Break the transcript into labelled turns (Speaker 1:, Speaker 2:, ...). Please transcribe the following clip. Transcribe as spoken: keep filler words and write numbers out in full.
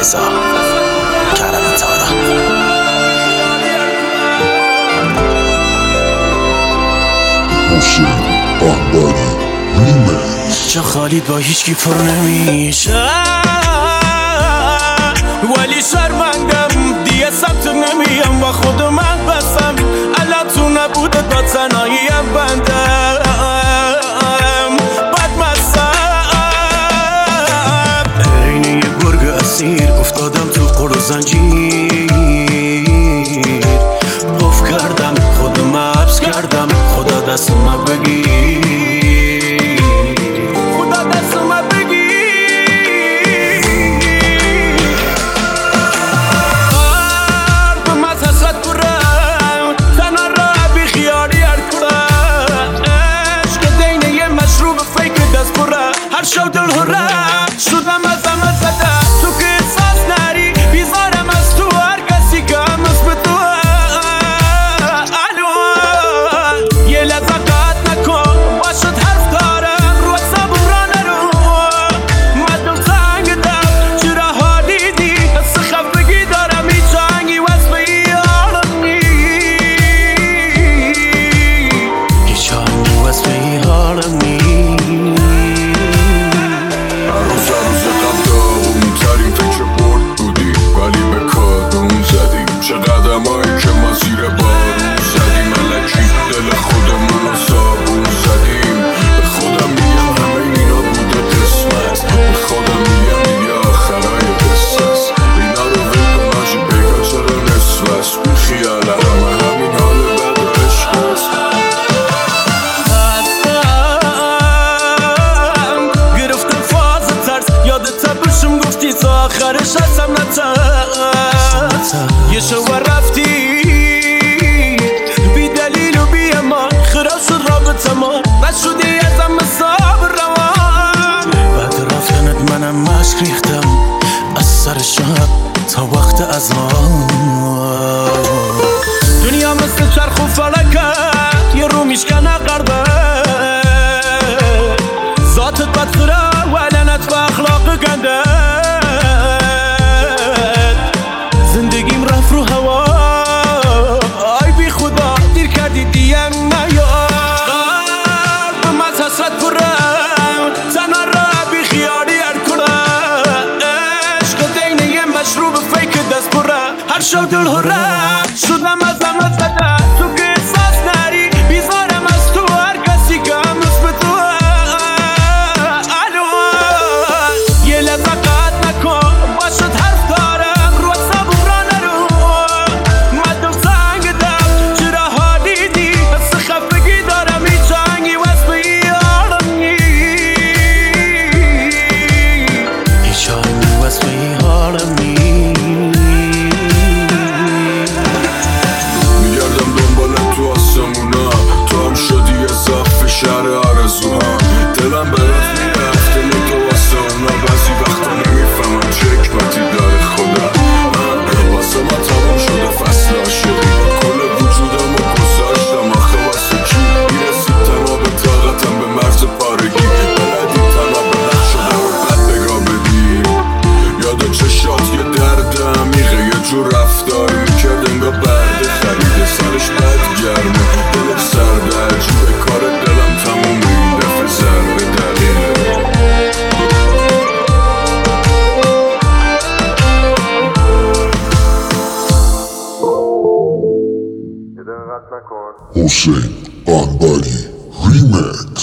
Speaker 1: رضا کرم تارا.
Speaker 2: حسین بهبری ریمیکس.
Speaker 1: جا خالی با هیچکی پر نمیشه ولی شرمندم دیگه سمت نمیم و خود من بسم الان تو نبوده با تنهاییم بندم بدمستم عین یه گرگ اسیر افتادم تو قل و زنجیر قف کردم خودم حبس کردم خدا دست من بگیر خدا دست من بگیر قلبم از حسرت برم تنها را بی خیالی هر کنم عشق دینه یه مشروب فیک دست برم هر شو دل هرم شدم از همه زده تو که احساس نری بیزارم از تو هر کسی که هنوز به تو یه لحظه قطع نکن باشد حرف دارم رو حسابم را نرو من دل سنگدم چرا حالی دی حس خفگی دارم هیچ آهنگی وصف ای حالم نی هیچ آهنگی وصف ای حالم نی
Speaker 2: روز روز قبل ترین فکر برد بودی ولی به کادون زدیم چه قدمایی که ما زیر بارون زدیم الکی دل خودمون رو صابون زدیم به خودم میگم همه اینا بوده قسمت به خودم میگم دیگه آخرای قصه است اینا رو ول کن آجی بگا چرا نصف است بی خیال همه همین حال بد و عشق است
Speaker 1: گرفتم فاز ترس یادت بشم گفتی تا آخرش هستم نترس یه شوار رفتی بی دلیل و بی امان خراب شد رابطه ما نشدی ازم مثاب روان بعد رفتنت منم مشک ریختم از سر شب تا وقت اذان دنیا مثل چرخ و فلکت یه رو میشکنه قربه ذاتت بدخوره و لعنت و اخلاق گنده زندگیم رفت رو هوا آی بی خدا دیر کردی دیم نیاد قلبم از حسرت برم تنها را بی خیالی هر کنم عشق دینه یه مشروب فیک دست برم هر شو دل هرم شدم از همه زده تو که احساس نری بیزارم از تو هر کسی که هنوز به تو یه لحظه قطع نکن باشد حرف دارم رو حسابم را نرو من دل سنگدم چرا حالی دی حس خفگی دارم هیچ آهنگی وصف ای حالم نی هیچ آهنگی وصف ای حالم نی
Speaker 2: میگردم دنبال تو آسمونا تو هم شدی اضافه شهر آرزوها دلم برات میرفته تو واسه اونا بعضی وقتا نمیفهمم چه حکمتی داره خدا من واسه ما تمام شده فصل عاشقی کل وجودم رو گذاشتم آخه واسه کی میرسید تنها به طاقتم به مرز پارگی بلدی تنها به نقش شدم و بد بگاه بدی یاد چشات یه درد عمیقه یه جور رفتار میکرد انگاه برده خریده سرش بد گرمه دلش سرده عجیبه کار دلم تمومه این دفعه ضربه دلیله حسین بهبری ریمیکس.